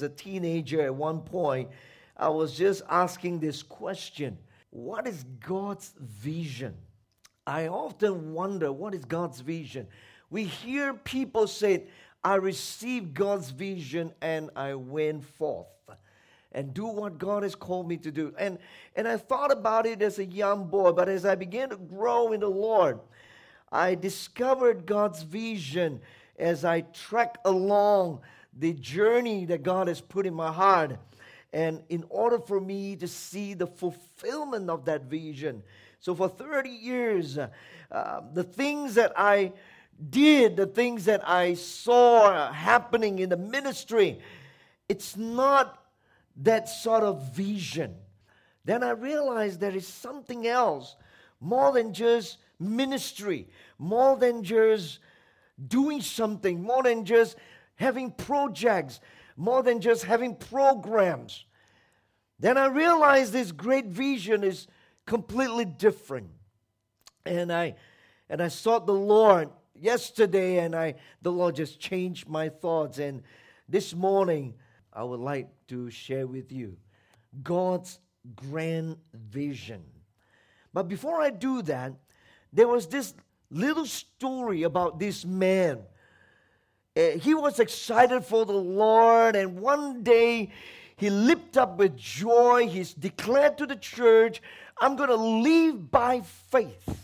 a teenager at one point, I was just asking this question: what is God's vision? I often wonder, what is God's vision? We hear people say, I received God's vision and I went forth and do what God has called me to do. And I thought about it as a young boy, but as I began to grow in the Lord, I discovered God's vision as I trek along the journey that God has put in my heart. And in order for me to see the fulfillment of that vision. So for 30 years, the things that I did, the things that I saw happening in the ministry, it's not that sort of vision. Then I realized there is something else, more than just ministry, more than just doing something, more than just having projects, more than just having programs. Then I realized this great vision is completely different. And I sought the Lord yesterday, and the Lord just changed my thoughts. And this morning, I would like to share with you God's grand vision. But before I do that, there was this little story about this man. He was excited for the Lord, and one day he leaped up with joy. He's declared to the church, I'm going to live by faith.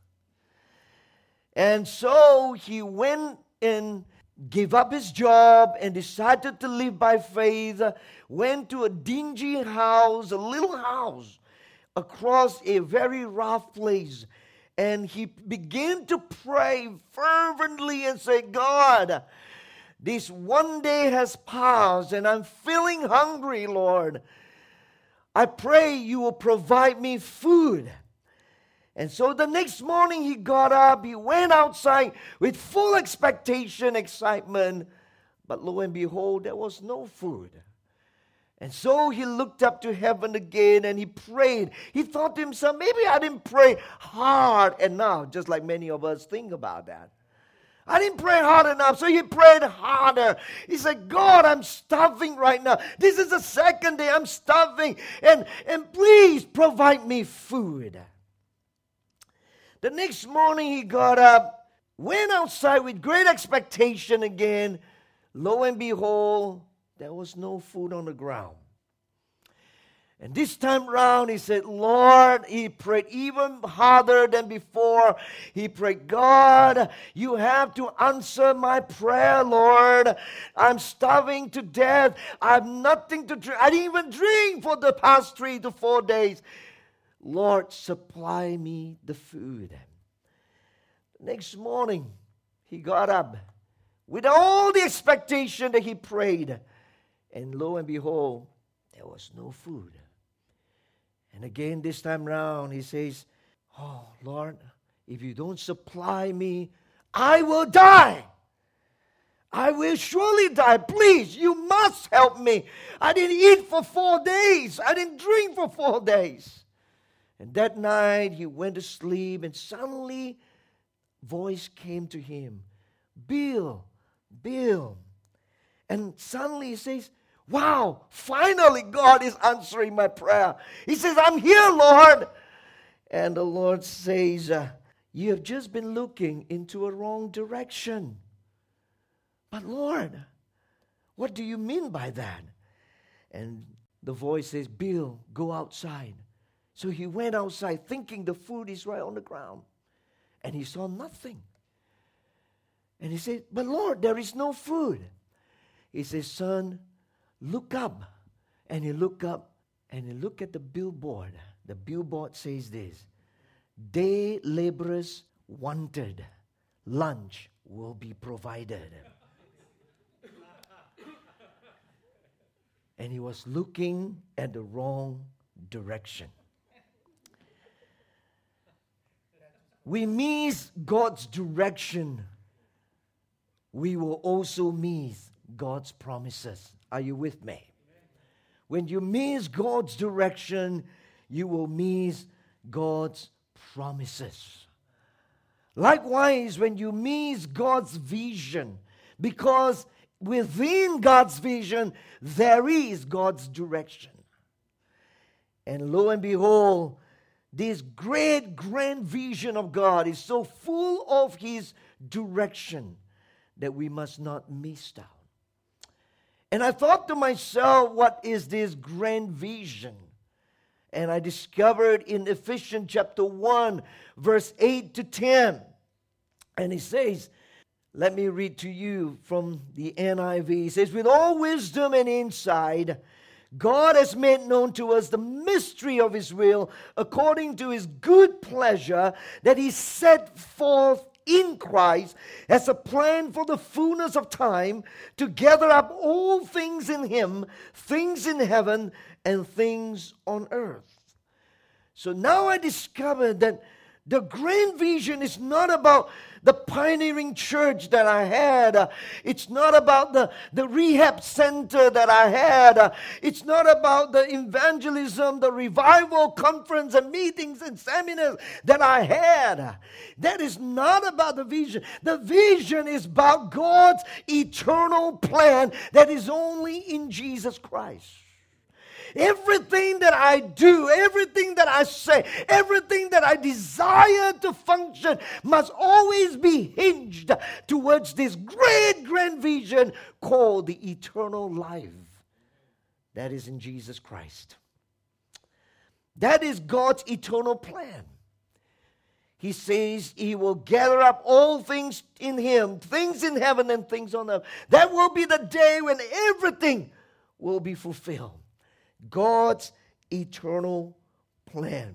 And so he went and gave up his job and decided to live by faith, went to a dingy house, a little house, across a very rough place. And he began to pray fervently and say, God, this one day has passed and I'm feeling hungry, Lord. I pray you will provide me food. And so the next morning he got up, he went outside with full expectation, excitement. But lo and behold, there was no food. And so he looked up to heaven again and he prayed. He thought to himself, maybe I didn't pray hard enough, just like many of us think about that. I didn't pray hard enough, so he prayed harder. He said, God, I'm starving right now. This is the second day I'm starving, and please provide me food. The next morning he got up, went outside with great expectation again. Lo and behold, there was no food on the ground. And this time round, he said, Lord, he prayed even harder than before. He prayed, God, you have to answer my prayer, Lord. I'm starving to death. I have nothing to drink. I didn't even drink for the past 3 to 4 days. Lord, supply me the food. The next morning, he got up with all the expectation that he prayed. And lo and behold, there was no food. And again, this time round, he says, oh, Lord, if you don't supply me, I will die. I will surely die. Please, you must help me. I didn't eat for 4 days. I didn't drink for 4 days. And that night, he went to sleep, and suddenly, voice came to him, Bill. And suddenly he says, wow, finally God is answering my prayer. He says, I'm here, Lord. And the Lord says, you have just been looking into a wrong direction. But Lord, what do you mean by that? And the voice says, Bill, go outside. So he went outside thinking the food is right on the ground. And he saw nothing. And he said, but Lord, there is no food. He says, son, look up. And he looked up and he looked at the billboard. The billboard says this, day laborers wanted, lunch will be provided. And he was looking at the wrong direction. We miss God's direction, we will also miss God's promises. Are you with me? When you miss God's direction, you will miss God's promises. Likewise, when you miss God's vision, because within God's vision, there is God's direction. And lo and behold, this great, grand vision of God is so full of His direction that we must not miss out. And I thought to myself, what is this grand vision? And I discovered in Ephesians chapter 1, verse 8 to 10. And it says, let me read to you from the NIV. It says, with all wisdom and insight, God has made known to us the mystery of His will according to His good pleasure that He set forth in Christ as a plan for the fullness of time to gather up all things in Him, things in heaven and things on earth. So now I discovered that the grand vision is not about the pioneering church that I had. It's not about the rehab center that I had. It's not about the evangelism, the revival conference and meetings and seminars that I had. That is not about the vision. The vision is about God's eternal plan that is only in Jesus Christ. Everything that I do, everything that I say, everything that I desire to function must always be hinged towards this great, grand vision called the eternal life that is in Jesus Christ. That is God's eternal plan. He says He will gather up all things in Him, things in heaven and things on earth. That will be the day when everything will be fulfilled. God's eternal plan.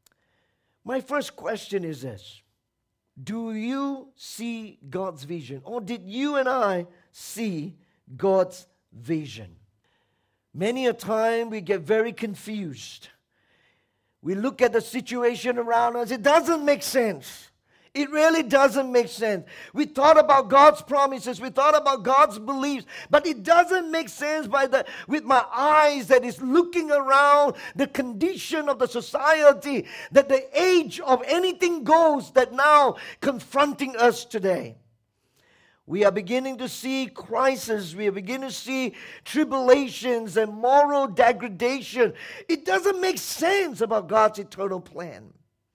My first question is this: do you see God's vision? Or did you and I see God's vision? Many a time we get very confused. We look at the situation around us. It doesn't make sense. It really doesn't make sense. We thought about God's promises. We thought about God's beliefs. But it doesn't make sense with my eyes that is looking around the condition of the society, that the age of anything goes that now confronting us today. We are beginning to see crisis. We are beginning to see tribulations and moral degradation. It doesn't make sense about God's eternal plan.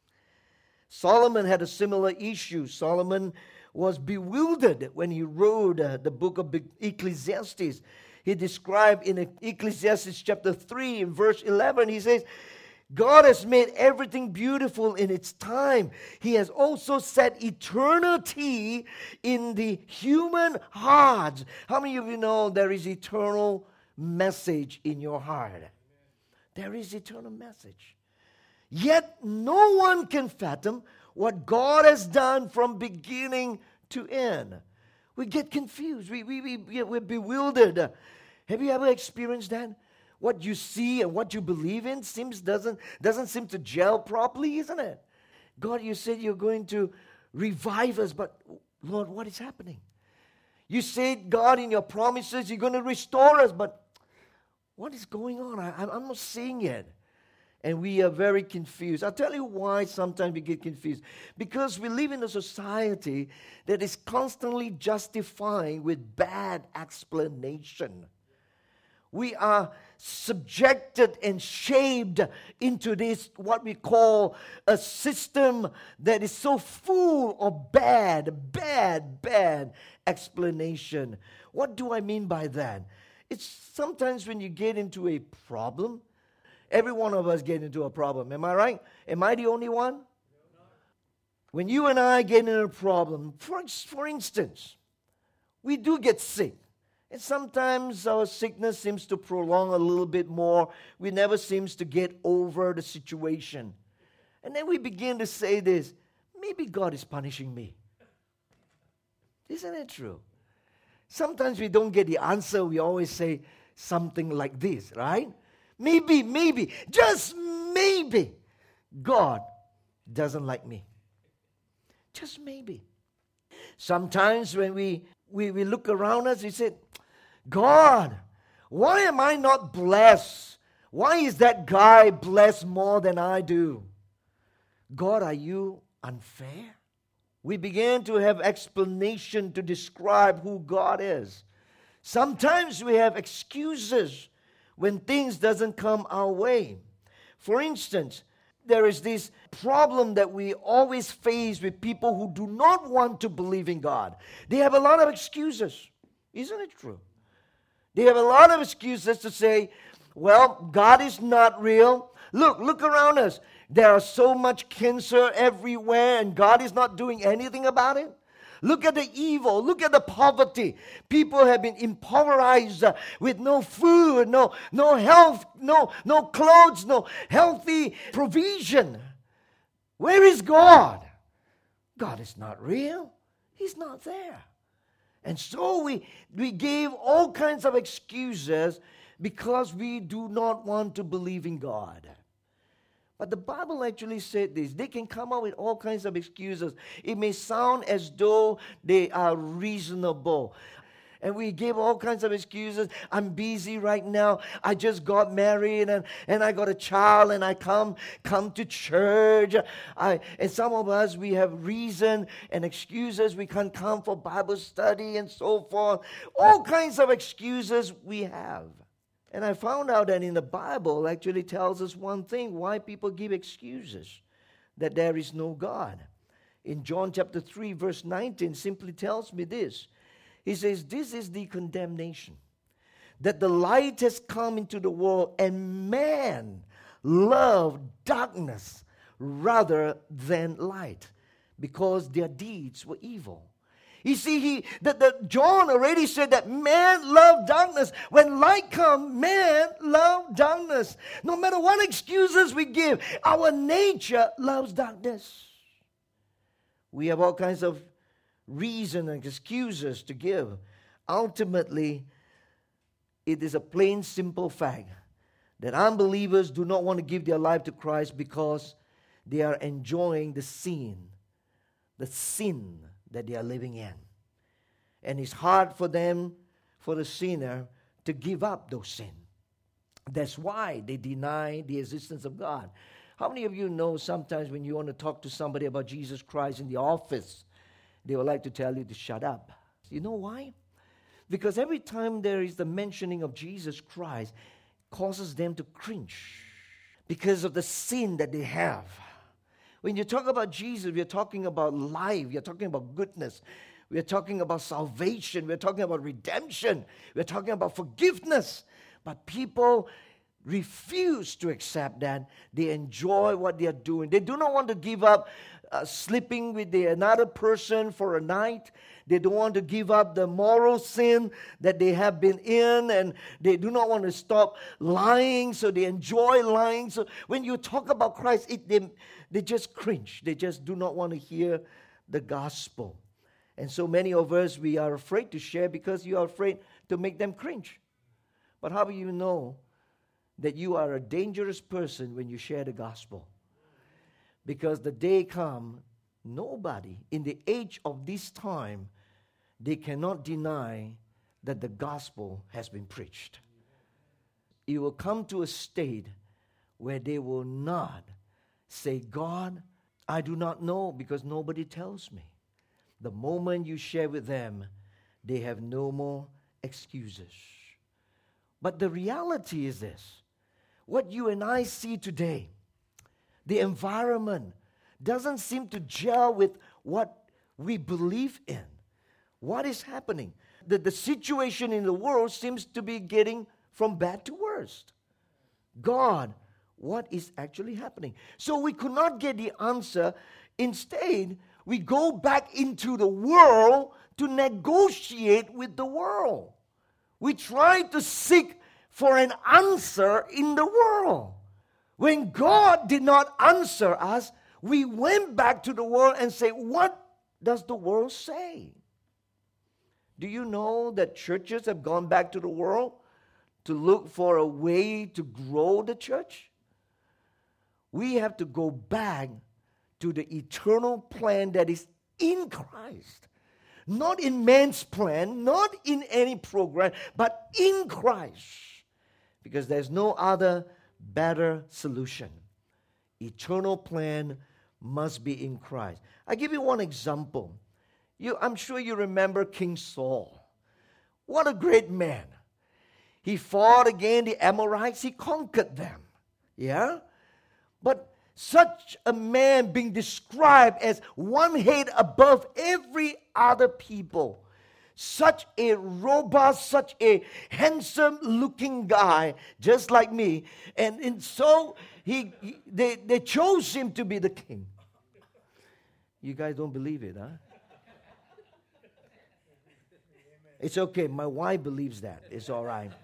Solomon had a similar issue. Solomon was bewildered when he wrote the book of Ecclesiastes. He described in Ecclesiastes chapter 3 in verse 11, he says, God has made everything beautiful in its time. He has also set eternity in the human heart. How many of you know there is eternal message in your heart? There is eternal message. Yet no one can fathom what God has done from beginning to end. We get confused. We're bewildered. Have you ever experienced that? What you see and what you believe in doesn't seem to gel properly, isn't it? God, you said you're going to revive us, but Lord, what is happening? You said, God, in your promises, you're going to restore us, but what is going on? I'm not seeing it. And we are very confused. I'll tell you why sometimes we get confused. Because we live in a society that is constantly justifying with bad explanation. We are subjected and shaped into this, what we call a system that is so full of bad explanation. What do I mean by that? It's sometimes when you get into a problem. Every one of us get into a problem. Am I right? Am I the only one? When you and I get in a problem, for instance, we do get sick. And sometimes our sickness seems to prolong a little bit more. We never seem to get over the situation. And then we begin to say this, maybe God is punishing me. Isn't it true? Sometimes we don't get the answer. We always say something like this, right? Maybe, just maybe, God doesn't like me. Just maybe. Sometimes when we look around us, we say, God, why am I not blessed? Why is that guy blessed more than I do? God, are you unfair? We began to have explanation to describe who God is. Sometimes we have excuses when things doesn't come our way. For instance, there is this problem that we always face with people who do not want to believe in God. They have a lot of excuses. Isn't it true? They have a lot of excuses to say, well, God is not real. Look around us. There is so much cancer everywhere and God is not doing anything about it. Look at the evil. Look at the poverty. People have been impoverished with no food, no health, no clothes, no healthy provision. Where is God? God is not real. He's not there. And so we gave all kinds of excuses because we do not want to believe in God. But the Bible actually said this. They can come up with all kinds of excuses. It may sound as though they are reasonable. And we give all kinds of excuses. I'm busy right now. I just got married and I got a child and I come to church. And some of us, we have reason and excuses. We can't come for Bible study and so forth. All kinds of excuses we have. And I found out that in the Bible actually tells us one thing, why people give excuses, that there is no God. In John chapter 3, verse 19, simply tells me this. He says, this is the condemnation, that the light has come into the world, and man loved darkness rather than light, because their deeds were evil. You see, John already said that man loved darkness. When light comes, man loved darkness. No matter what excuses we give, our nature loves darkness. We have all kinds of reasons and excuses to give. Ultimately, it is a plain, simple fact that unbelievers do not want to give their life to Christ because they are enjoying the sin that they are living in. And it's hard for them, for the sinner, to give up those sins. That's why they deny the existence of God. How many of you know sometimes when you want to talk to somebody about Jesus Christ in the office, they would like to tell you to shut up? You know why? Because every time there is the mentioning of Jesus Christ, it causes them to cringe because of the sin that they have. When you talk about Jesus, we're talking about life. We're talking about goodness. We're talking about salvation. We're talking about redemption. We're talking about forgiveness. But people refuse to accept that. They enjoy what they are doing. They do not want to give up sleeping with another person for a night. They don't want to give up the moral sin that they have been in, and they do not want to stop lying, so they enjoy lying. So when you talk about Christ, they just cringe. They just do not want to hear the gospel. And so many of us, we are afraid to share because you are afraid to make them cringe. But how do you know that you are a dangerous person when you share the gospel? Because the day comes, nobody in the age of this time, they cannot deny that the gospel has been preached. It will come to a state where they will not say, God, I do not know because nobody tells me. The moment you share with them, they have no more excuses. But the reality is this. What you and I see today, the environment doesn't seem to gel with what we believe in. What is happening? The situation in the world seems to be getting from bad to worse. God, what is actually happening? So we could not get the answer. Instead, we go back into the world to negotiate with the world. We try to seek for an answer in the world. When God did not answer us, we went back to the world and say, what does the world say? Do you know that churches have gone back to the world to look for a way to grow the church? We have to go back to the eternal plan that is in Christ. Not in man's plan, not in any program, but in Christ. Because there's no other better solution. Eternal plan must be in Christ. I give you one example. I'm sure you remember King Saul. What a great man. He fought against the Amorites. He conquered them. Yeah? But such a man being described as one head above every other people. Such a robust, such a handsome-looking guy, just like me. And so they chose him to be the king. You guys don't believe it, huh? It's okay. My wife believes that. It's all right.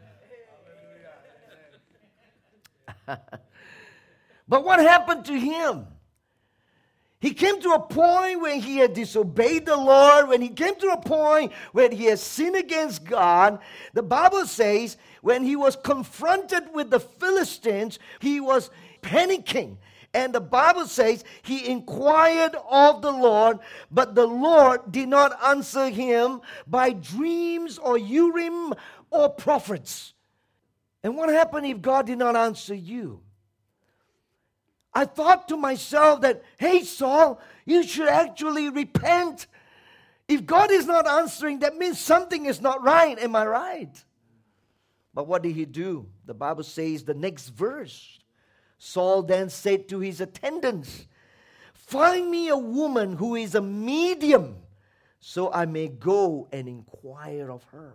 But what happened to him? He came to a point when he had disobeyed the Lord, when he came to a point where he had sinned against God. The Bible says when he was confronted with the Philistines, he was panicking. And the Bible says he inquired of the Lord, but the Lord did not answer him by dreams or Urim or prophets. And what happened if God did not answer you? I thought to myself that, hey, Saul, you should actually repent. If God is not answering, that means something is not right. Am I right? But what did he do? The Bible says the next verse. Saul then said to his attendants, find me a woman who is a medium, so I may go and inquire of her.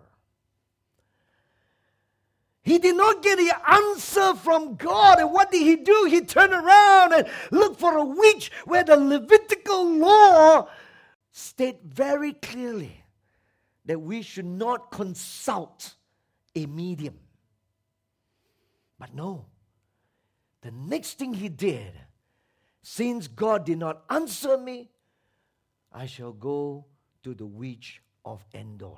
He did not get the answer from God. And what did he do? He turned around and looked for a witch, where the Levitical law stated very clearly that we should not consult a medium. But no. The next thing he did, since God did not answer me, I shall go to the witch of Endor.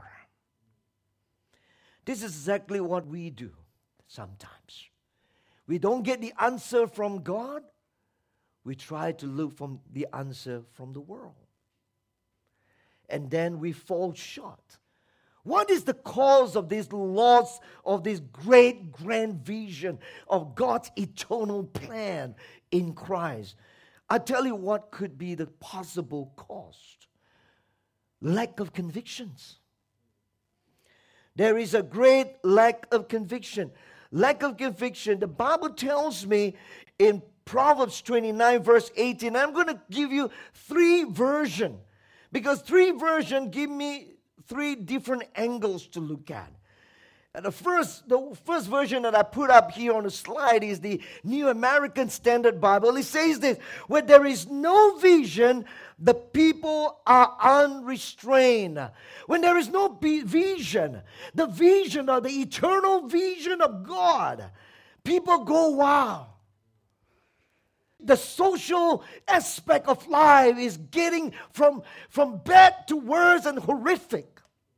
This is exactly what we do sometimes. We don't get the answer from God. We try to look for the answer from the world. And then we fall short. What is the cause of this loss of this great grand vision of God's eternal plan in Christ? I tell you what could be the possible cause. Lack of convictions. There is a great lack of conviction. Lack of conviction. The Bible tells me in Proverbs 29 verse 18, I'm going to give you three versions. Because three versions give me three different angles to look at. And the first version that I put up here on the slide is the New American Standard Bible. It says this: where there is no vision, the people are unrestrained. When there is no vision, the vision of the eternal vision of God, people go wild. The social aspect of life is getting from bad to worse and horrific.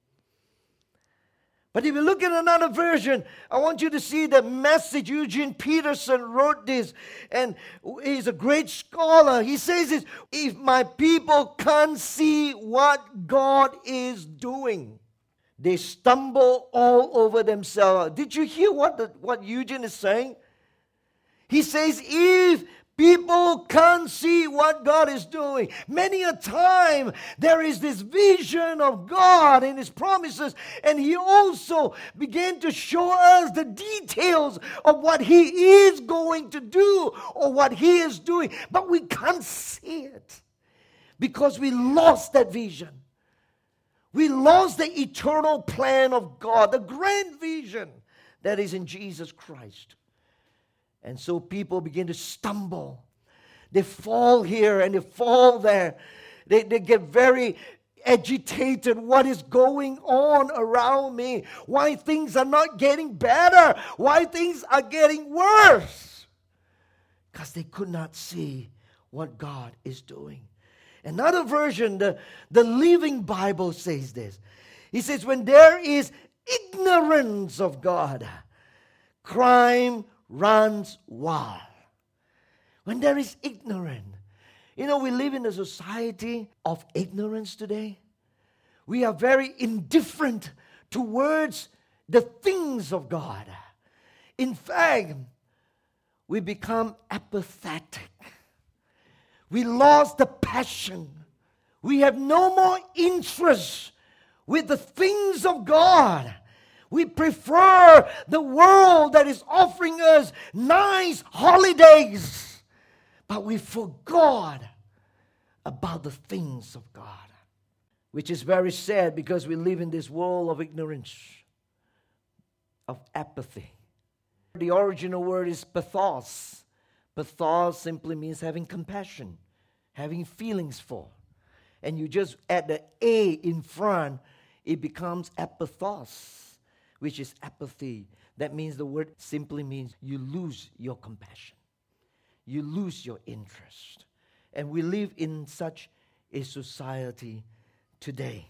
But if you look at another version, I want you to see the message. Eugene Peterson wrote this, and he's a great scholar. He says this: if my people can't see what God is doing, they stumble all over themselves. Did you hear what Eugene is saying? He says, if people can't see what God is doing. Many a time there is this vision of God and His promises, and He also began to show us the details of what He is going to do or what He is doing, but we can't see it because we lost that vision. We lost the eternal plan of God, the grand vision that is in Jesus Christ. And so people begin to stumble. They fall here and they fall there. They get very agitated. What is going on around me? Why things are not getting better? Why things are getting worse? Because they could not see what God is doing. Another version, the Living Bible says this. He says, when there is ignorance of God, crime runs wild. When there is ignorance. You know, we live in a society of ignorance today. We are very indifferent towards the things of God. In fact, we become apathetic. We lost the passion. We have no more interest with the things of God. We prefer the world that is offering us nice holidays. But we forgot about the things of God. Which is very sad because we live in this world of ignorance, of apathy. The original word is pathos. Pathos simply means having compassion, having feelings for. And you just add the A in front, it becomes apathos, which is apathy. That means the word simply means you lose your compassion. You lose your interest. And we live in such a society today.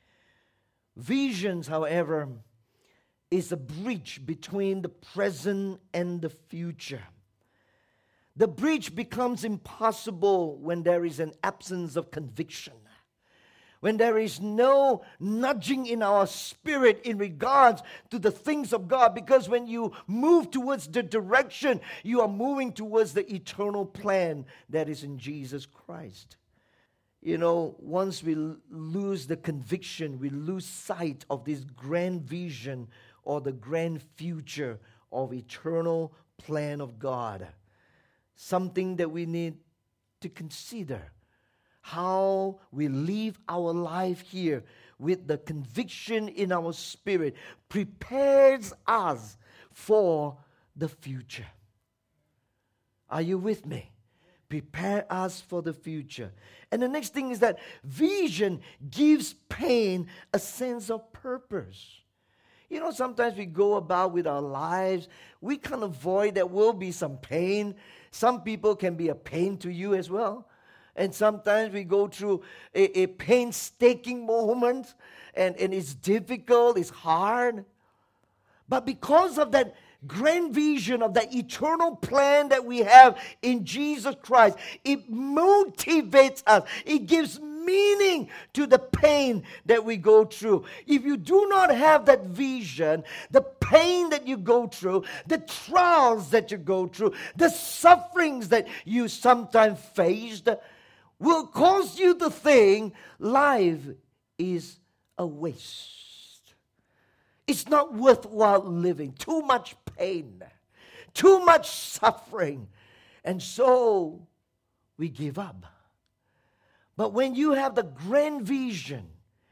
Visions, however, is a bridge between the present and the future. The bridge becomes impossible when there is an absence of conviction. When there is no nudging in our spirit in regards to the things of God. Because when you move towards the direction, you are moving towards the eternal plan that is in Jesus Christ. You know, once we lose the conviction, we lose sight of this grand vision or the grand future of eternal plan of God. Something that we need to consider. How we live our life here with the conviction in our spirit prepares us for the future. Are you with me? Prepare us for the future. And the next thing is that vision gives pain a sense of purpose. You know, sometimes we go about with our lives, we can't avoid there will be some pain. Some people can be a pain to you as well. And sometimes we go through a painstaking moment, and it's difficult, it's hard. But because of that grand vision of that eternal plan that we have in Jesus Christ, it motivates us. It gives meaning to the pain that we go through. If you do not have that vision, the pain that you go through, the trials that you go through, the sufferings that you sometimes faced, will cause you to think life is a waste. It's not worthwhile living. Too much pain, too much suffering. And so we give up. But when you have the grand vision,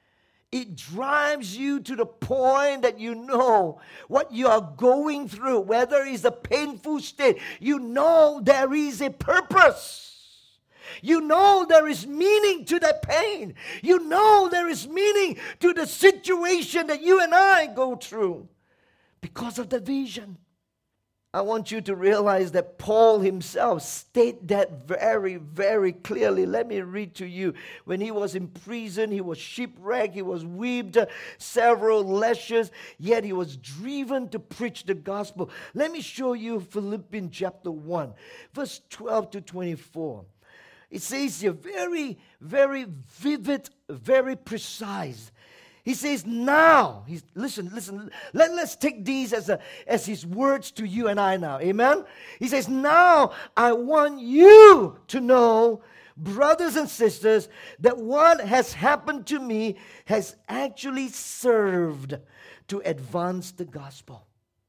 it drives you to the point that you know what you are going through, whether it's a painful state, you know there is a purpose. You know there is meaning to that pain. You know there is meaning to the situation that you and I go through because of the vision. I want you to realize that Paul himself stated that very, very clearly. Let me read to you. When he was in prison, he was shipwrecked, he was whipped, several lashes, yet he was driven to preach the gospel. Let me show you Philippians chapter 1, verse 12 to 24. It says here, very, very vivid, very precise. He says, now, listen, let's take these as his words to you and I now. Amen? He says, now I want you to know, brothers and sisters, that what has happened to me has actually served to advance the gospel.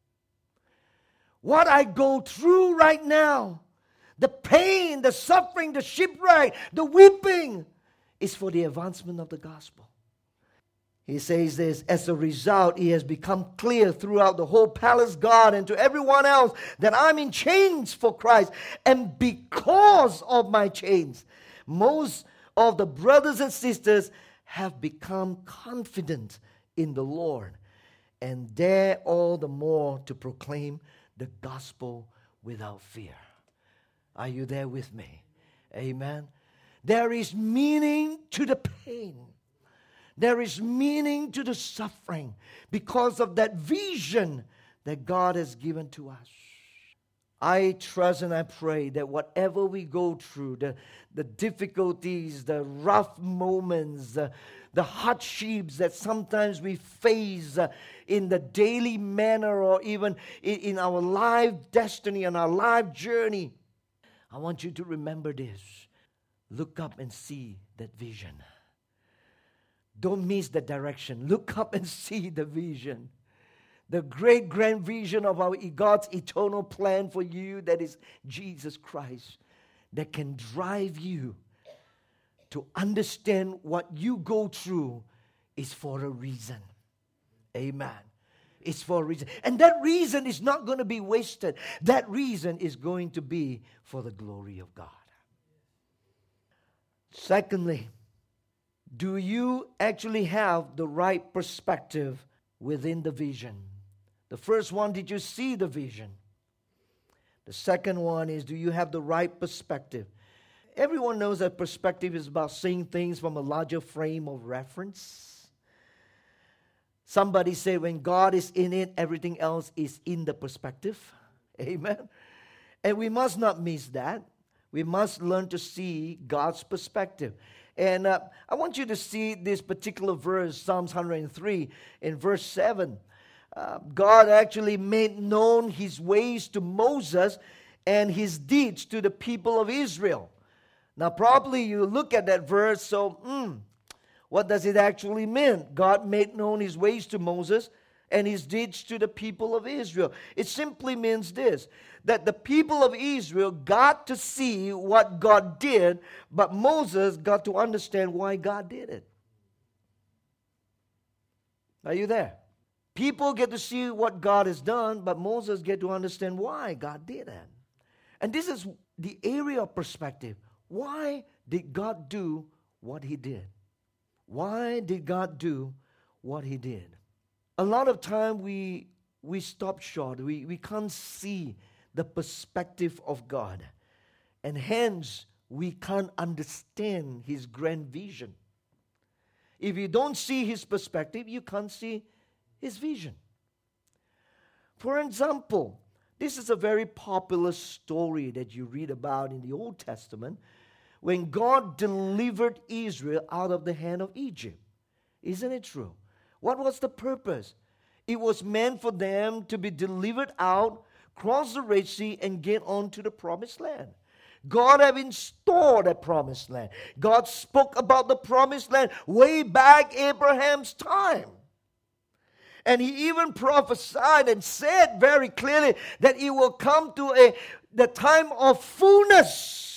What I go through right now, the pain, the suffering, the shipwreck, the weeping, is for the advancement of the gospel. He says this, as a result, it has become clear throughout the whole palace guard and to everyone else that I'm in chains for Christ. And because of my chains, most of the brothers and sisters have become confident in the Lord and dare all the more to proclaim the gospel without fear. Are you there with me? Amen. There is meaning to the pain. There is meaning to the suffering because of that vision that God has given to us. I trust and I pray that whatever we go through, the difficulties, the rough moments, the hardships that sometimes we face in the daily manner or even in our life destiny and our life journey, I want you to remember this. Look up and see that vision. Don't miss the direction. Look up and see the vision. The great grand vision of our God's eternal plan for you, that is Jesus Christ, that can drive you to understand what you go through is for a reason. Amen. It's for a reason. And that reason is not going to be wasted. That reason is going to be for the glory of God. Secondly, do you actually have the right perspective within the vision? The first one, did you see the vision? The second one is, do you have the right perspective? Everyone knows that perspective is about seeing things from a larger frame of reference. Somebody said, when God is in it, everything else is in the perspective. Amen. And we must not miss that. We must learn to see God's perspective. And I want you to see this particular verse, Psalms 103, in verse 7. God actually made known His ways to Moses and His deeds to the people of Israel. Now, probably you look at that verse, so, what does it actually mean? God made known His ways to Moses and His deeds to the people of Israel. It simply means this, that the people of Israel got to see what God did, but Moses got to understand why God did it. Are you there? People get to see what God has done, but Moses get to understand why God did it. And this is the area of perspective. Why did God do what He did? Why did God do what He did? A lot of time we stop short. We can't see the perspective of God. And hence, we can't understand His grand vision. If you don't see His perspective, you can't see His vision. For example, this is a very popular story that you read about in the Old Testament when God delivered Israel out of the hand of Egypt. Isn't it true? What was the purpose? It was meant for them to be delivered out, cross the Red Sea, and get on to the promised land. God had installed a promised land. God spoke about the promised land way back Abraham's time. And He even prophesied and said very clearly that it will come to the time of fullness.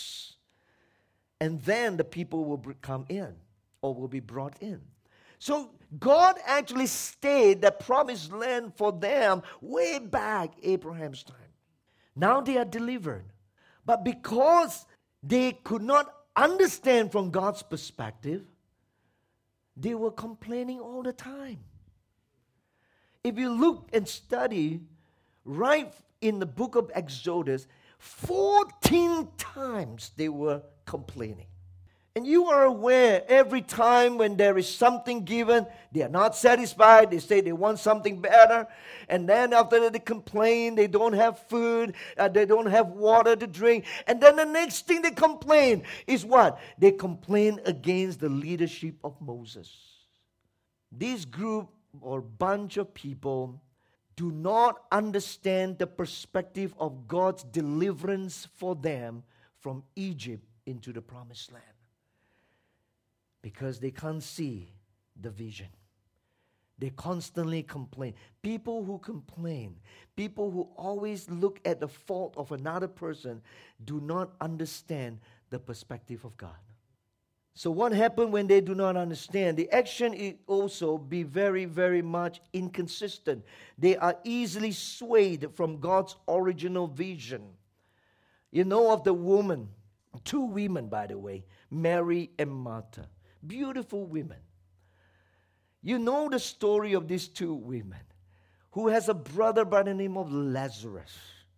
And then the people will come in or will be brought in. So God actually stayed the promised land for them way back Abraham's time. Now they are delivered. But because they could not understand from God's perspective, they were complaining all the time. If you look and study right in the book of Exodus, 14 times they were complaining. And you are aware, every time when there is something given, they are not satisfied. They say they want something better. And then after that they complain, they don't have food, they don't have water to drink. And then the next thing they complain is what? They complain against the leadership of Moses. This group or bunch of people do not understand the perspective of God's deliverance for them from Egypt into the promised land. Because they can't see the vision. They constantly complain. People who complain, people who always look at the fault of another person, do not understand the perspective of God. So what happens when they do not understand? The action is also be very, very much inconsistent. They are easily swayed from God's original vision. You know of the woman, two women, by the way, Mary and Martha. Beautiful women. You know the story of these two women who has a brother by the name of Lazarus.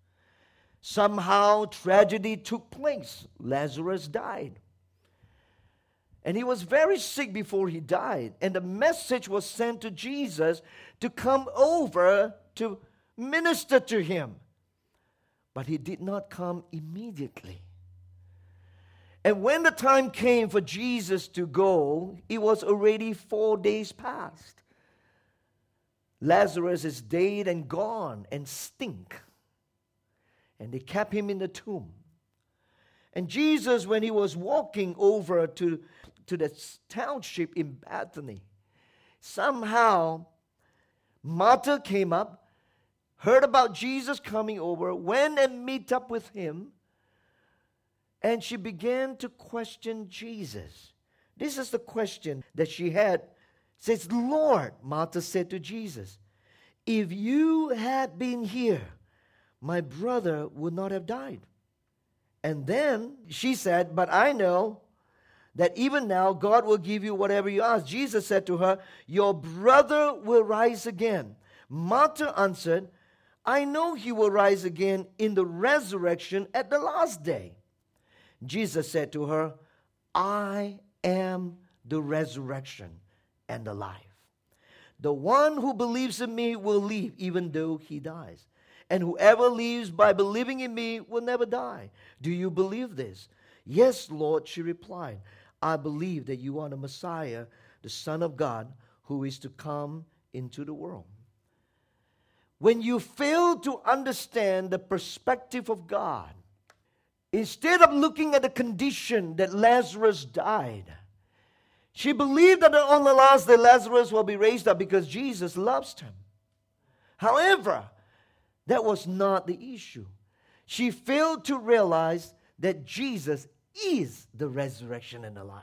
Somehow tragedy took place. Lazarus died. And he was very sick before he died. And the message was sent to Jesus to come over to minister to him. But he did not come immediately. And when the time came for Jesus to go, it was already 4 days past. Lazarus is dead and gone and stink. And they kept him in the tomb. And Jesus, when he was walking over to the township in Bethany, somehow Martha came up heard about Jesus coming over, went and meet up with him, and she began to question Jesus. This is the question that she had. It says, Lord, Martha said to Jesus, if you had been here, my brother would not have died. And then she said, but I know that even now God will give you whatever you ask. Jesus said to her, your brother will rise again. Martha answered, I know he will rise again in the resurrection at the last day. Jesus said to her, I am the resurrection and the life. The one who believes in me will live even though he dies. And whoever lives by believing in me will never die. Do you believe this? Yes, Lord, she replied. I believe that you are the Messiah, the Son of God, who is to come into the world. When you fail to understand the perspective of God, instead of looking at the condition that Lazarus died, she believed that on the last day Lazarus will be raised up because Jesus loves him. However, that was not the issue. She failed to realize that Jesus is the resurrection and the life.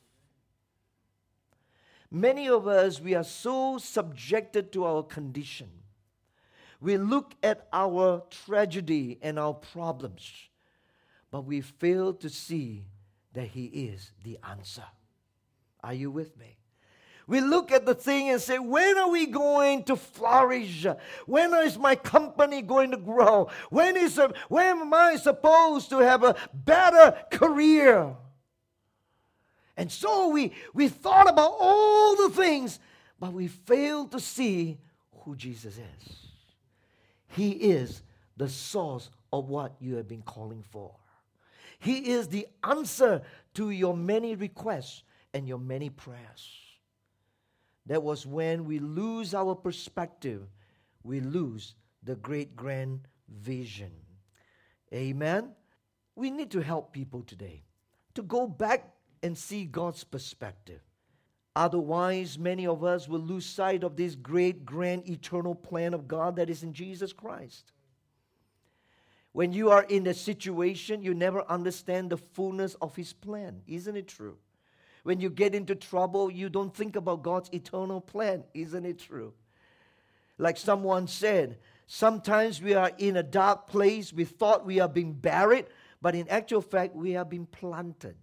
Many of us, we are so subjected to our condition. We look at our tragedy and our problems, but we fail to see that He is the answer. Are you with me? We look at the thing and say, when are we going to flourish? When is my company going to grow? When am I supposed to have a better career? And so we thought about all the things, but we failed to see who Jesus is. He is the source of what you have been calling for. He is the answer to your many requests and your many prayers. That was when we lose our perspective, we lose the great grand vision. Amen? We need to help people today to go back and see God's perspective. Otherwise, many of us will lose sight of this great, grand, eternal plan of God that is in Jesus Christ. When you are in a situation, you never understand the fullness of His plan. Isn't it true? When you get into trouble, you don't think about God's eternal plan. Isn't it true? Like someone said, sometimes we are in a dark place. We thought we are being buried, but in actual fact, we are being planted.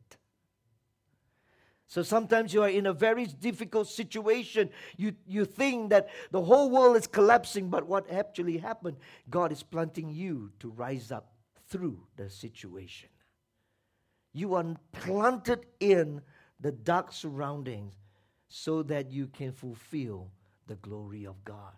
So sometimes you are in a very difficult situation. You think that the whole world is collapsing, but what actually happened? God is planting you to rise up through the situation. You are planted in the dark surroundings so that you can fulfill the glory of God.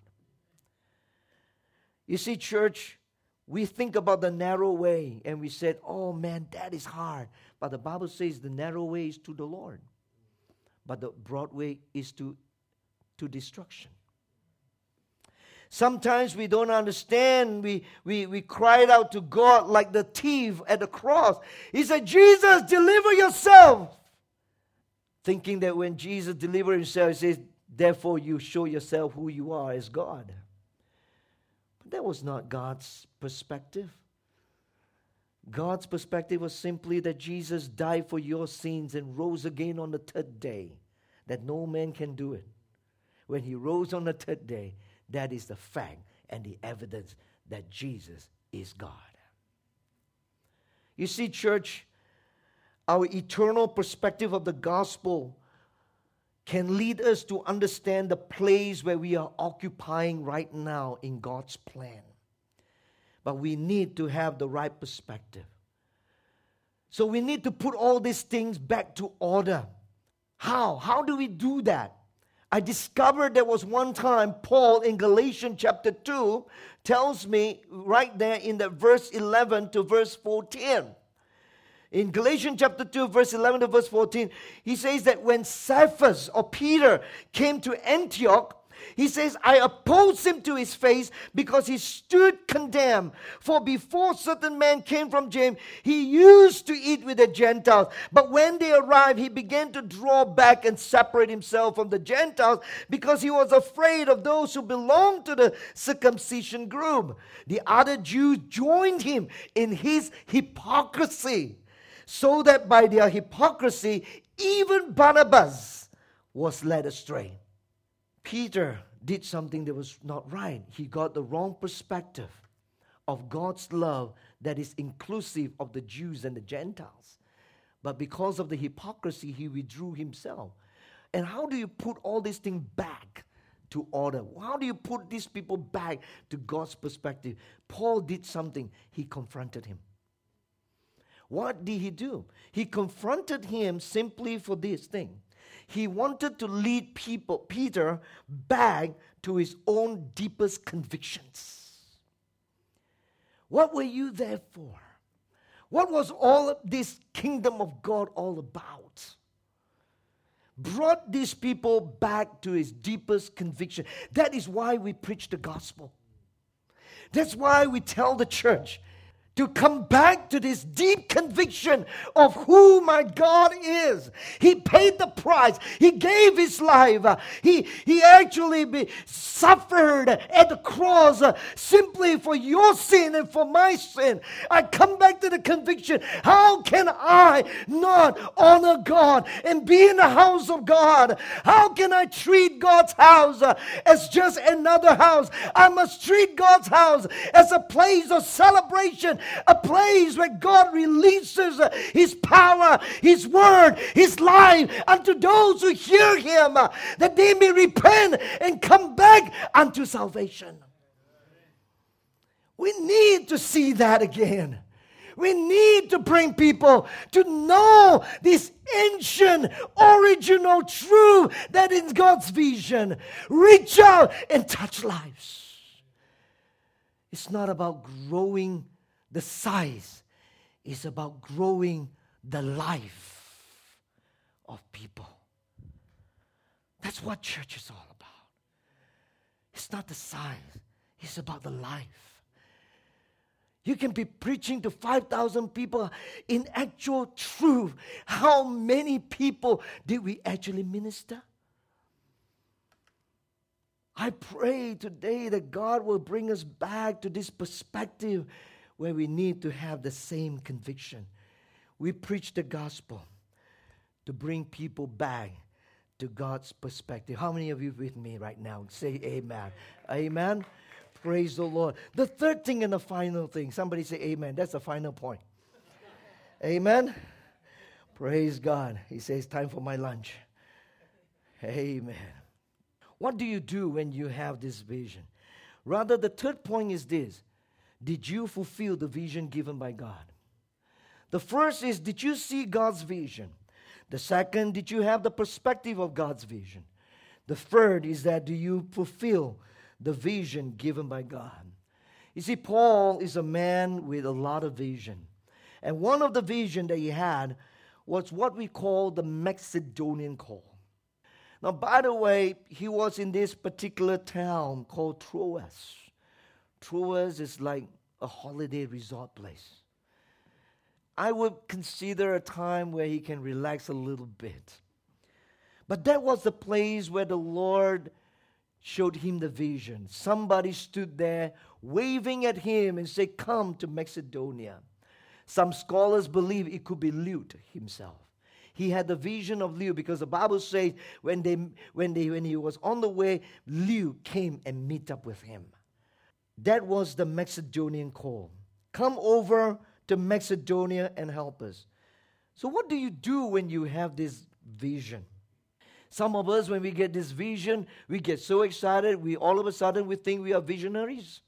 You see, church, we think about the narrow way and we said, oh man, that is hard. But the Bible says the narrow way is to the Lord, but the broad way is to destruction. Sometimes we don't understand. We cried out to God like the thief at the cross. He said, Jesus, deliver yourself. Thinking that when Jesus delivered Himself, He says, therefore you show yourself who you are as God. But that was not God's perspective. God's perspective was simply that Jesus died for your sins and rose again on the third day, that no man can do it. When He rose on the third day, that is the fact and the evidence that Jesus is God. You see, church, our eternal perspective of the gospel can lead us to understand the place where we are occupying right now in God's plan. But we need to have the right perspective. So we need to put all these things back to order. How? How do we do that? I discovered there was one time Paul in Galatians chapter 2 tells me right there in the verse 11 to verse 14. In Galatians chapter 2, verse 11 to verse 14, he says that when Cephas or Peter came to Antioch, He says, I opposed him to his face because he stood condemned. For before certain men came from James, he used to eat with the Gentiles. But when they arrived, he began to draw back and separate himself from the Gentiles because he was afraid of those who belonged to the circumcision group. The other Jews joined him in his hypocrisy, so that by their hypocrisy, even Barnabas was led astray. Peter did something that was not right. He got the wrong perspective of God's love that is inclusive of the Jews and the Gentiles. But because of the hypocrisy, he withdrew himself. And how do you put all these things back to order? How do you put these people back to God's perspective? Paul did something. He confronted him. What did he do? He confronted him simply for this thing. He wanted to lead Peter back to his own deepest convictions. What were you there for? What was all of this kingdom of God all about? Brought these people back to his deepest conviction. That is why we preach the gospel. That's why we tell the church to come back to this deep conviction of who my God is. He paid the price. He gave his life. He actually suffered at the cross simply for your sin and for my sin. I come back to the conviction, how can I not honor God and be in the house of God? How can I treat God's house as just another house? I must treat God's house as a place of celebration, a place where God releases His power, His word, His life unto those who hear Him, that they may repent and come back unto salvation. We need to see that again. We need to bring people to know this ancient, original truth that is God's vision. Reach out and touch lives. It's not about growing the size. It's about growing the life of people. That's what church is all about. It's not the size. It's about the life. You can be preaching to 5,000 people in actual truth. How many people did we actually minister? I pray today that God will bring us back to this perspective where we need to have the same conviction. We preach the gospel to bring people back to God's perspective. How many of you with me right now? Say amen. Amen. Praise the Lord. The third thing and the final thing. Somebody say amen. That's the final point. Amen. Praise God. He says, time for my lunch. Amen. What do you do when you have this vision? Rather, the third point is this. Did you fulfill the vision given by God? The first is, did you see God's vision? The second, did you have the perspective of God's vision? The third is that, do you fulfill the vision given by God? You see, Paul is a man with a lot of vision. And one of the vision that he had was what we call the Macedonian call. Now, by the way, he was in this particular town called Troas. Troas is like a holiday resort place. I would consider a time where he can relax a little bit. But that was the place where the Lord showed him the vision. Somebody stood there waving at him and said, come to Macedonia. Some scholars believe it could be Luke himself. He had the vision of Luke because the Bible says when he was on the way, Luke came and met up with him. That was the Macedonian call. Come over to Macedonia and help us. So what do you do when you have this vision? Some of us, when we get this vision, we get so excited, all of a sudden we think we are visionaries.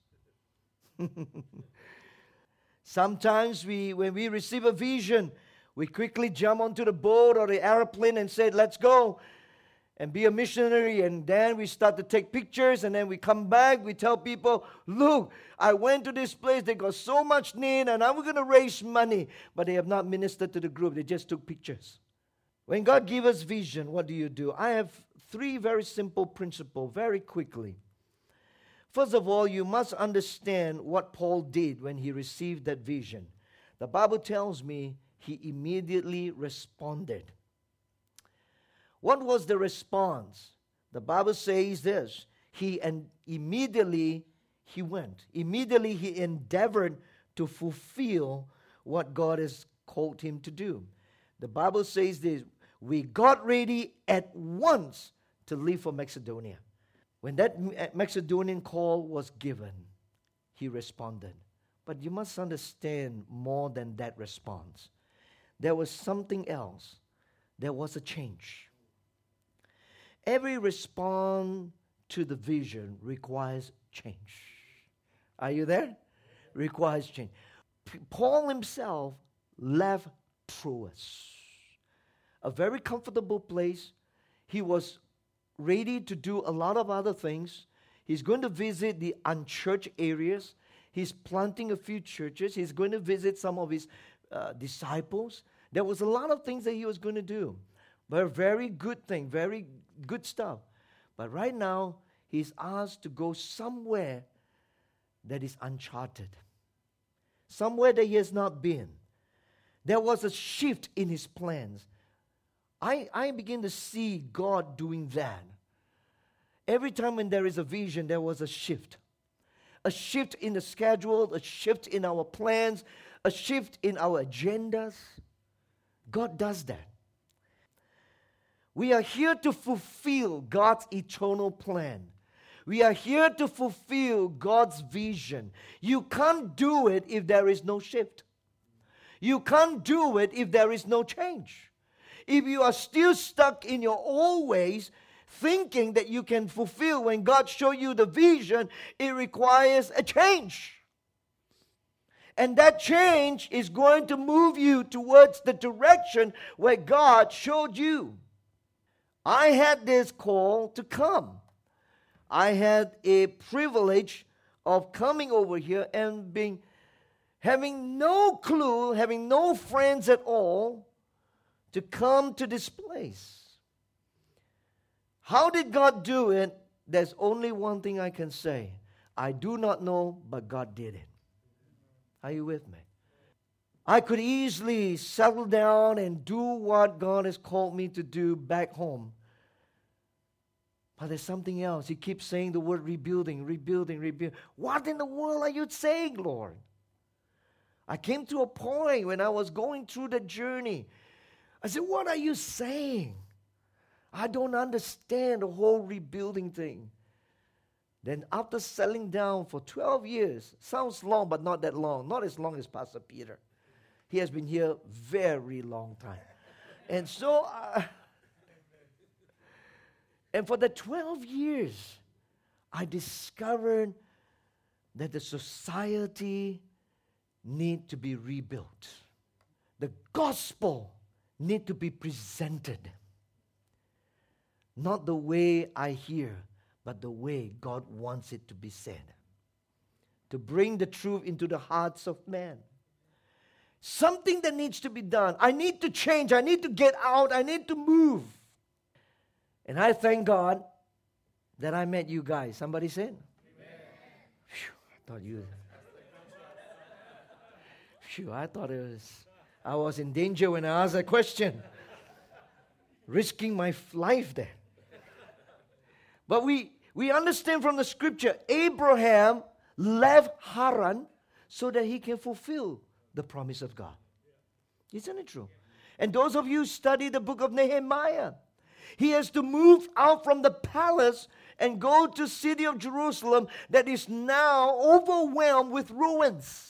Sometimes when we receive a vision, we quickly jump onto the boat or the airplane and say, let's go and be a missionary. And then we start to take pictures, and then we come back. We tell people, look, I went to this place. They got so much need, and I'm going to raise money. But they have not ministered to the group. They just took pictures. When God gives us vision, what do? I have 3 very simple principles, very quickly. First of all, you must understand what Paul did when he received that vision. The Bible tells me he immediately responded. What was the response? The Bible says this, immediately he went. Immediately he endeavored to fulfill what God has called him to do. The Bible says this, we got ready at once to leave for Macedonia. When that Macedonian call was given, he responded. But you must understand more than that response. There was something else. There was a change. Every response to the vision requires change. Are you there? Requires change. Paul himself left Troas, a very comfortable place. He was ready to do a lot of other things. He's going to visit the unchurched areas. He's planting a few churches. He's going to visit some of his disciples. There was a lot of things that he was going to do. But a very good thing, very good stuff. But right now, he's asked to go somewhere that is uncharted. Somewhere that he has not been. There was a shift in his plans. I begin to see God doing that. Every time when there is a vision, there was a shift. A shift in the schedule, a shift in our plans, a shift in our agendas. God does that. We are here to fulfill God's eternal plan. We are here to fulfill God's vision. You can't do it if there is no shift. You can't do it if there is no change. If you are still stuck in your old ways, thinking that you can fulfill when God shows you the vision, it requires a change. And that change is going to move you towards the direction where God showed you. I had this call to come. I had a privilege of coming over here and having no clue, having no friends at all, to come to this place. How did God do it? There's only one thing I can say. I do not know, but God did it. Are you with me? I could easily settle down and do what God has called me to do back home. But there's something else. He keeps saying the word rebuilding. What in the world are you saying, Lord? I came to a point when I was going through the journey. I said, what are you saying? I don't understand the whole rebuilding thing. Then after settling down for 12 years, sounds long but not that long, not as long as Pastor Peter. He has been here very long time. And so, and for the 12 years, I discovered that the society need to be rebuilt. The gospel need to be presented. Not the way I hear, but the way God wants it to be said. To bring the truth into the hearts of men. Something that needs to be done. I need to change. I need to get out. I need to move. And I thank God that I met you guys. Somebody said? I thought I was in danger when I asked that question. Risking my life there. But we understand from the scripture, Abraham left Haran so that he can fulfill the promise of God. Isn't it true? And those of you who study the book of Nehemiah, he has to move out from the palace and go to the city of Jerusalem that is now overwhelmed with ruins.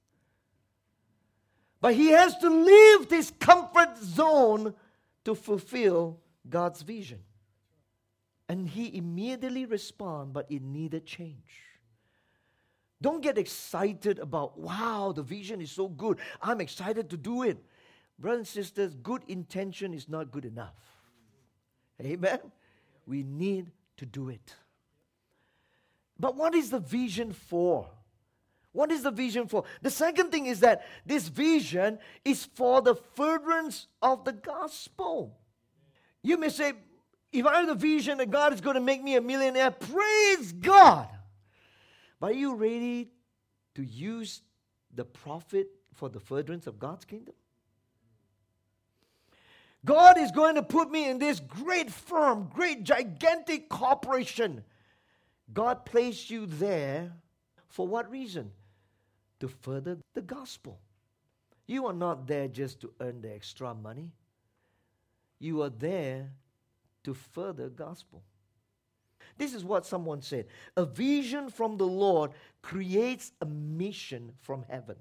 But he has to leave this comfort zone to fulfill God's vision. And he immediately responded, but it needed change. Don't get excited about, wow, the vision is so good. I'm excited to do it. Brothers and sisters, good intention is not good enough. Amen? We need to do it. But what is the vision for? What is the vision for? The second thing is that this vision is for the furtherance of the gospel. You may say, if I have the vision that God is going to make me a millionaire, praise God. But are you ready to use the profit for the furtherance of God's kingdom? God is going to put me in this great firm, great gigantic corporation. God placed you there for what reason? To further the gospel. You are not there just to earn the extra money. You are there to further gospel. This is what someone said. A vision from the Lord creates a mission from heaven.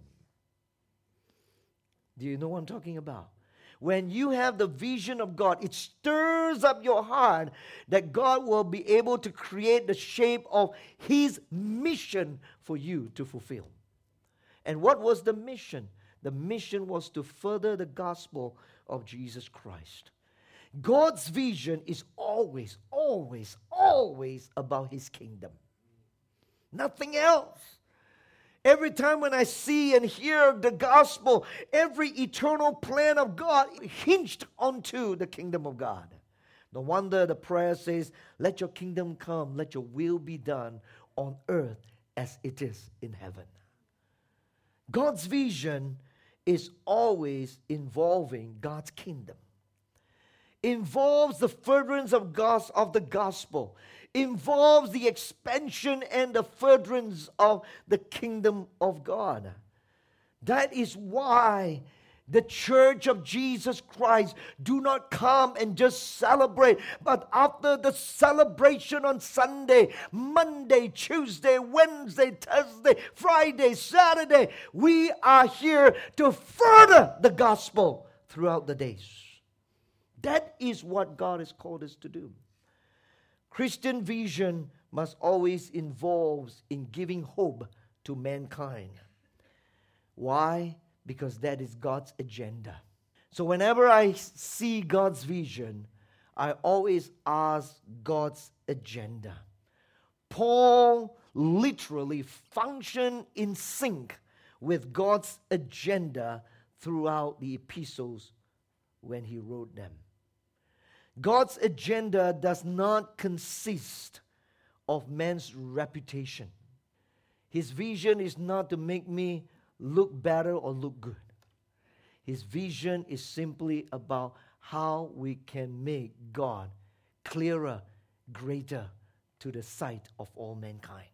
Do you know what I'm talking about? When you have the vision of God, it stirs up your heart that God will be able to create the shape of His mission for you to fulfill. And what was the mission? The mission was to further the gospel of Jesus Christ. God's vision is always, always, always about His kingdom. Nothing else. Every time when I see and hear the gospel, every eternal plan of God hinged onto the kingdom of God. No wonder the prayer says, let your kingdom come, let your will be done on earth as it is in heaven. God's vision is always involving God's kingdom. Involves the furtherance of the gospel, involves the expansion and the furtherance of the kingdom of God. That is why the church of Jesus Christ do not come and just celebrate, but after the celebration on Sunday, Monday, Tuesday, Wednesday, Thursday, Friday, Saturday, we are here to further the gospel throughout the days. That is what God has called us to do. Christian vision must always involve in giving hope to mankind. Why? Because that is God's agenda. So whenever I see God's vision, I always ask God's agenda. Paul literally functioned in sync with God's agenda throughout the epistles when he wrote them. God's agenda does not consist of man's reputation. His vision is not to make me look better or look good. His vision is simply about how we can make God clearer, greater to the sight of all mankind.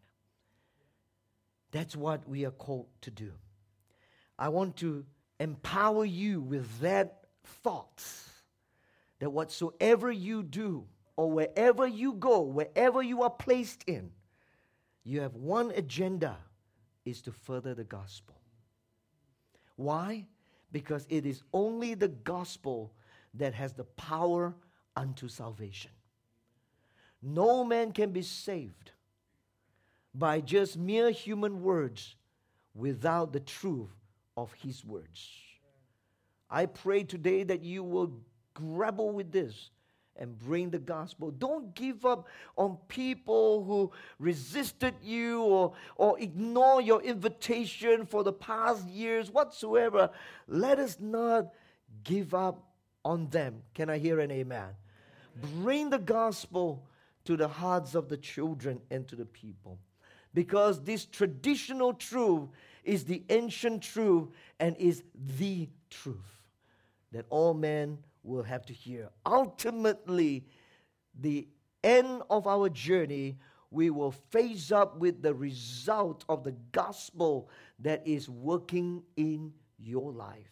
That's what we are called to do. I want to empower you with that thought, that whatsoever you do, or wherever you go, wherever you are placed in, you have one agenda, is to further the gospel. Why? Because it is only the gospel that has the power unto salvation. No man can be saved by just mere human words without the truth of his words. I pray today that you will grapple with this and bring the gospel. Don't give up on people who resisted you or ignore your invitation for the past years whatsoever. Let us not give up on them. Can I hear an amen? Bring the gospel to the hearts of the children and to the people. Because this traditional truth is the ancient truth and is the truth that all men will have to hear. Ultimately, the end of our journey, we will face up with the result of the gospel that is working in your life.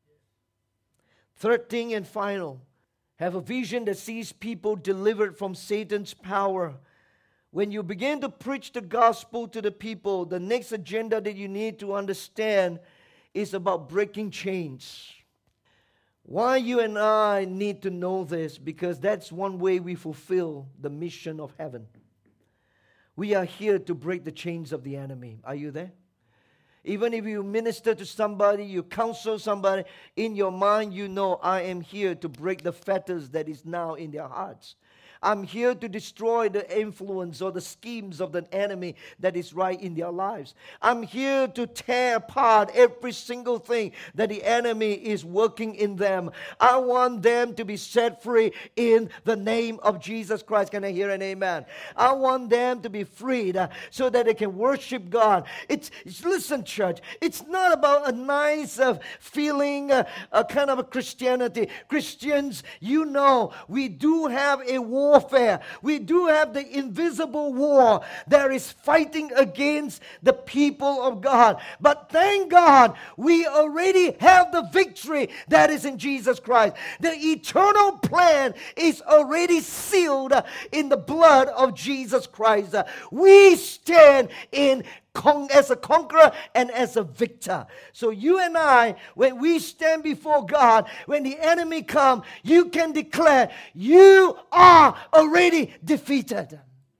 Third thing and final, have a vision that sees people delivered from Satan's power. When you begin to preach the gospel to the people, the next agenda that you need to understand is about breaking chains. Why you and I need to know this? Because that's one way we fulfill the mission of heaven. We are here to break the chains of the enemy. Are you there? Even if you minister to somebody, you counsel somebody, in your mind you know, I am here to break the fetters that is now in their hearts. I'm here to destroy the influence or the schemes of the enemy that is right in their lives. I'm here to tear apart every single thing that the enemy is working in them. I want them to be set free in the name of Jesus Christ. Can I hear an amen? I want them to be freed so that they can worship God. Listen, church, it's not about a nice feeling, a kind of a Christianity. Christians, you know, we do have a warfare. We do have the invisible war that is fighting against the people of God. But thank God, we already have the victory that is in Jesus Christ. The eternal plan is already sealed in the blood of Jesus Christ. We stand as a conqueror and as a victor. So you and I, when we stand before God, when the enemy comes, you can declare, you are already defeated.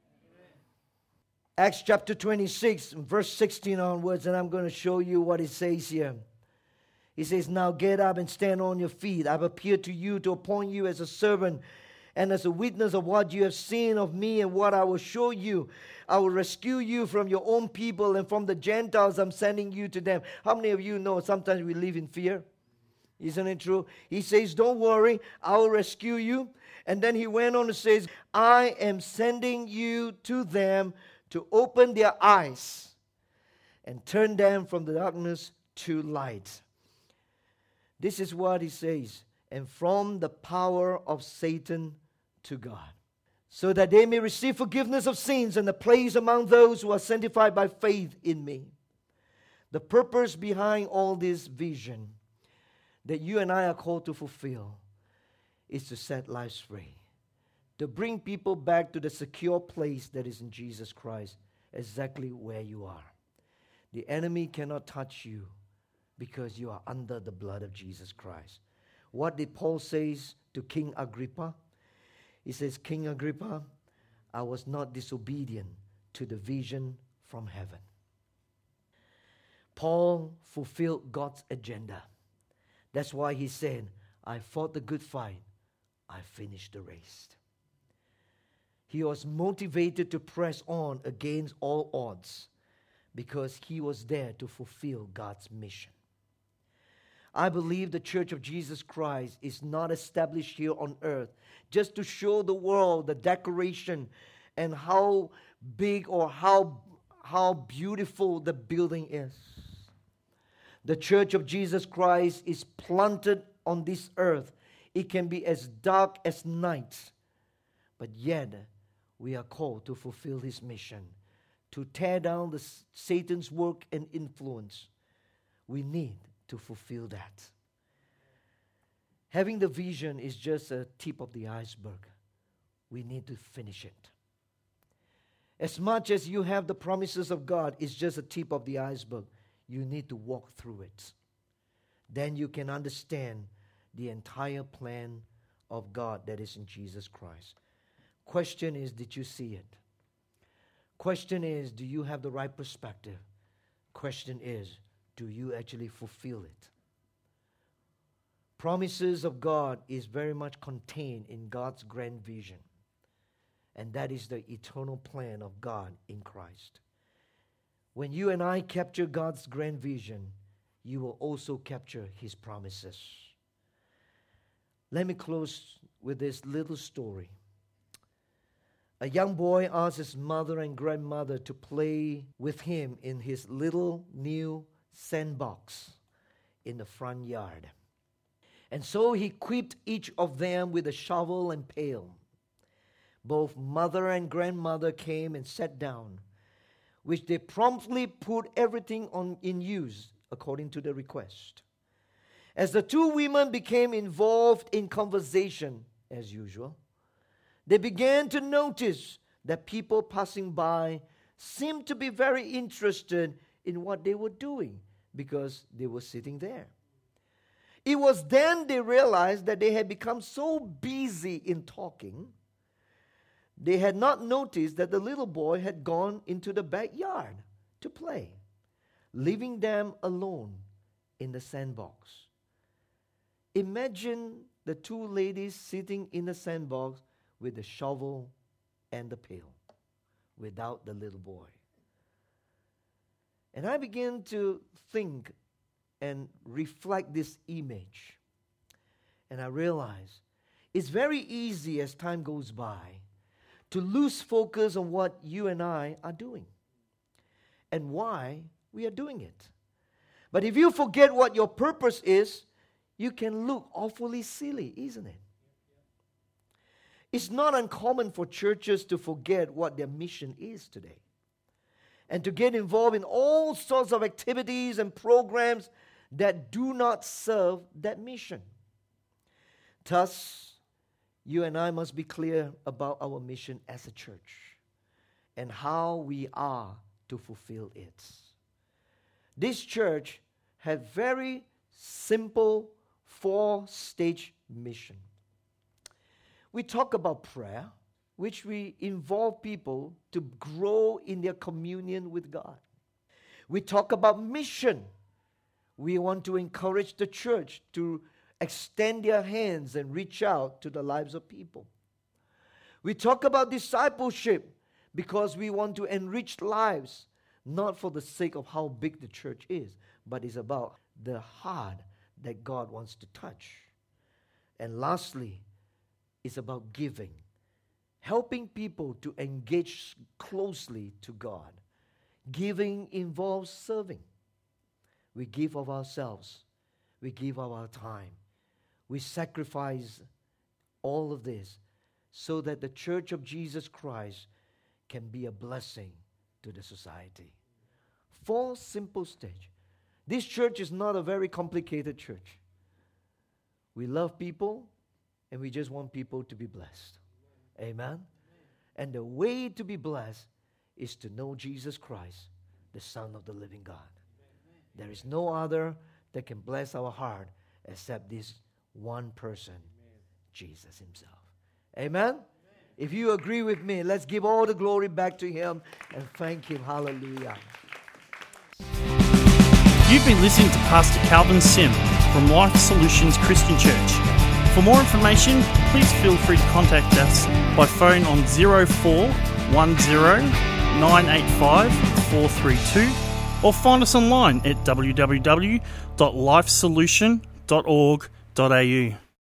Acts chapter 26, verse 16 onwards, and I'm going to show you what it says here. He says, now get up and stand on your feet. I've appeared to you to appoint you as a servant and as a witness of what you have seen of me and what I will show you. I will rescue you from your own people and from the Gentiles. I'm sending you to them. How many of you know sometimes we live in fear? Isn't it true? He says, don't worry, I will rescue you. And then he went on to say, I am sending you to them to open their eyes and turn them from the darkness to light. This is what he says, and from the power of Satan to God, so that they may receive forgiveness of sins and a place among those who are sanctified by faith in me. The purpose behind all this vision that you and I are called to fulfill is to set lives free, to bring people back to the secure place that is in Jesus Christ, exactly where you are. The enemy cannot touch you because you are under the blood of Jesus Christ. What did Paul say to King Agrippa? He says, King Agrippa, I was not disobedient to the vision from heaven. Paul fulfilled God's agenda. That's why he said, I fought the good fight. I finished the race. He was motivated to press on against all odds because he was there to fulfill God's mission. I believe the Church of Jesus Christ is not established here on earth just to show the world the decoration and how big or how beautiful the building is. The Church of Jesus Christ is planted on this earth. It can be as dark as night, but yet we are called to fulfill his mission, to tear down Satan's work and influence. We need to fulfill that. Having the vision is just a tip of the iceberg. We need to finish it. As much as you have the promises of God, it's just a tip of the iceberg. You need to walk through it. Then you can understand the entire plan of God that is in Jesus Christ. Question is, did you see it? Question is, do you have the right perspective? Question is, do you actually fulfill it? Promises of God is very much contained in God's grand vision. And that is the eternal plan of God in Christ. When you and I capture God's grand vision, you will also capture his promises. Let me close with this little story. A young boy asked his mother and grandmother to play with him in his little new sandbox in the front yard. And so he equipped each of them with a shovel and pail. Both mother and grandmother came and sat down, which they promptly put everything in use according to the request. As the two women became involved in conversation, as usual, they began to notice that people passing by seemed to be very interested in what they were doing because they were sitting there. It was then they realized that they had become so busy in talking, they had not noticed that the little boy had gone into the backyard to play. leaving them alone in the sandbox. Imagine the two ladies sitting in the sandbox with the shovel and the pail, without the little boy. And I began to think and reflect this image. And I realized it's very easy as time goes by to lose focus on what you and I are doing and why we are doing it. But if you forget what your purpose is, you can look awfully silly, isn't it? It's not uncommon for churches to forget what their mission is today and to get involved in all sorts of activities and programs that do not serve that mission. Thus, you and I must be clear about our mission as a church and how we are to fulfill it. This church had very simple 4-stage mission. We talk about prayer, which we involve people to grow in their communion with God. We talk about mission. We want to encourage the church to extend their hands and reach out to the lives of people. We talk about discipleship because we want to enrich lives, not for the sake of how big the church is, but it's about the heart that God wants to touch. And lastly, it's about giving, helping people to engage closely to God. Giving involves serving. We give of ourselves. We give of our time. We sacrifice all of this so that the Church of Jesus Christ can be a blessing to the society. 4 simple stages. This church is not a very complicated church. We love people and we just want people to be blessed. Amen? And the way to be blessed is to know Jesus Christ, the Son of the living God. There is no other that can bless our heart except this one person, Jesus himself. Amen? If you agree with me, let's give all the glory back to him and thank him. Hallelujah. You've been listening to Pastor Calvin Sim from Life Solutions Christian Church. For more information, please feel free to contact us by phone on 0410 985 432 or find us online at www.lifesolution.org.au.